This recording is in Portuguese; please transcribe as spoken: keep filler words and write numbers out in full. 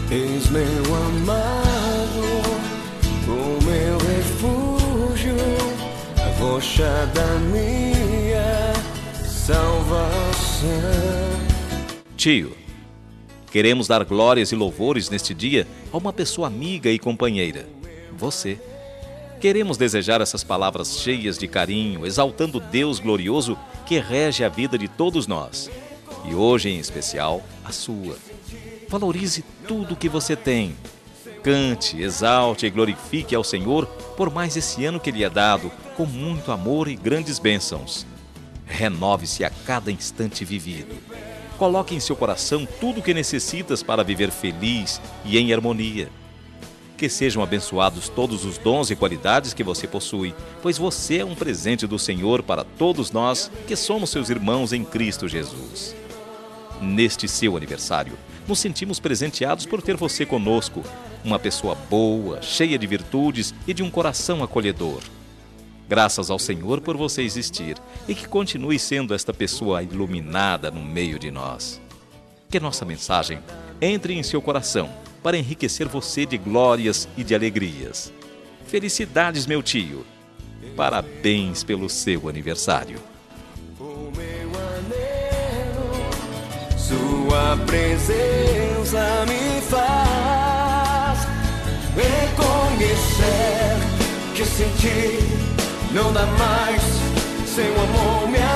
És meu amado, o meu refúgio, a rocha da minha salvação. Tio, queremos dar glórias e louvores neste dia a uma pessoa amiga e companheira, você. Queremos desejar essas palavras cheias de carinho, exaltando o Deus glorioso que rege a vida de todos nós. E hoje, em especial, a sua. Valorize tudo o que você tem. Cante, exalte e glorifique ao Senhor por mais esse ano que Ele é dado, com muito amor e grandes bênçãos. Renove-se a cada instante vivido. Coloque em seu coração tudo o que necessitas para viver feliz e em harmonia. Que sejam abençoados todos os dons e qualidades que você possui, pois você é um presente do Senhor para todos nós que somos seus irmãos em Cristo Jesus. Neste seu aniversário, nos sentimos presenteados por ter você conosco, uma pessoa boa, cheia de virtudes e de um coração acolhedor. Graças ao Senhor por você existir e que continue sendo esta pessoa iluminada no meio de nós. Que nossa mensagem entre em seu coração para enriquecer você de glórias e de alegrias. Felicidades, meu tio. Parabéns pelo seu aniversário. O meu anelo, sua presença me faz reconhecer que sem ti não dá mais, sem o amor me